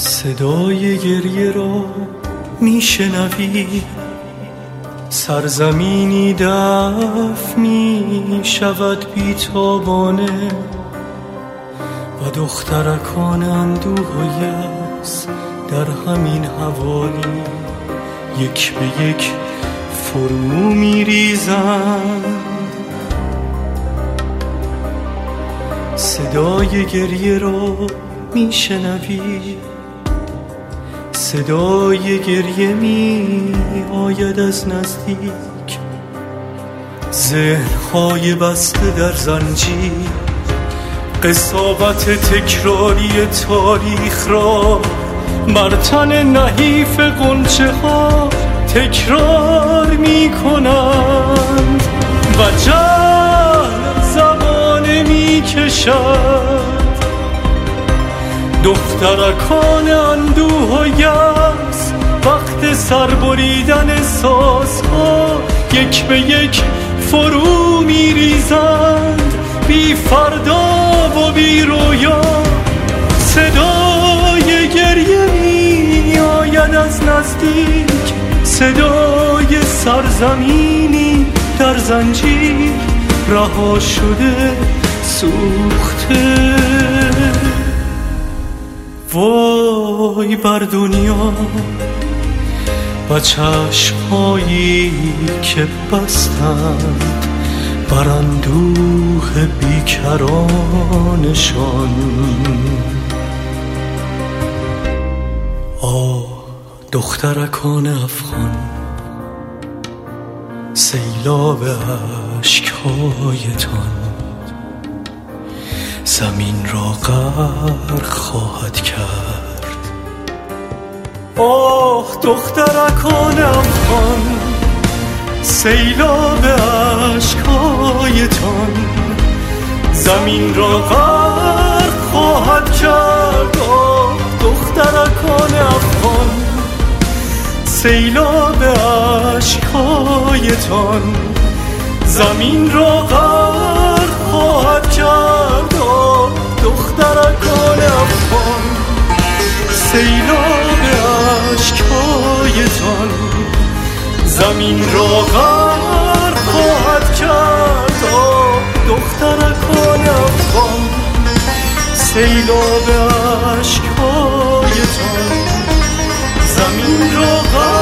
صدای گریه را میشنوی، سرزمینی دفن میشود بیتابانه و دخترکان اندوه و یأس در همین حوالی یک به یک فرو میریزند. صدای گریه را میشنوی، صدای گریه می آید از نزدیک، ذهن‌های بسته در زنجیر، قضاوت تکراری تاریخ را بر تن نحیف غنچه ها تکرار می کنند و جهل زمانه می کشد. دخترکان اندوه و یأس وقت سربریدن احساس‌ها یک به یک فرو می ریزند، بی فردا و بی رویا. صدای گریه می آید از نزدیک، صدای سرزمینی در زنجیر رها شده سوخته. وای بر دنیا و چشم‌هایی که بستند بر اندوه بیکرانشان. دخترکان افغان، سیلاب اشک‌هایتان زمین را غرق خواهد کرد. دخترکان افغان، سیلاب اشک‌هایتان زمین را غرق خواهد کرد. دخترکان افغان، سیلاب اشک‌هایتان زمین را غرق خواهد کرد. دخترکان افغان، سیلاب اشک‌هایتان زمین را غرق خواهد کرد. دخترکان افغان، سیلاب اشک‌هایتان زمین را غرق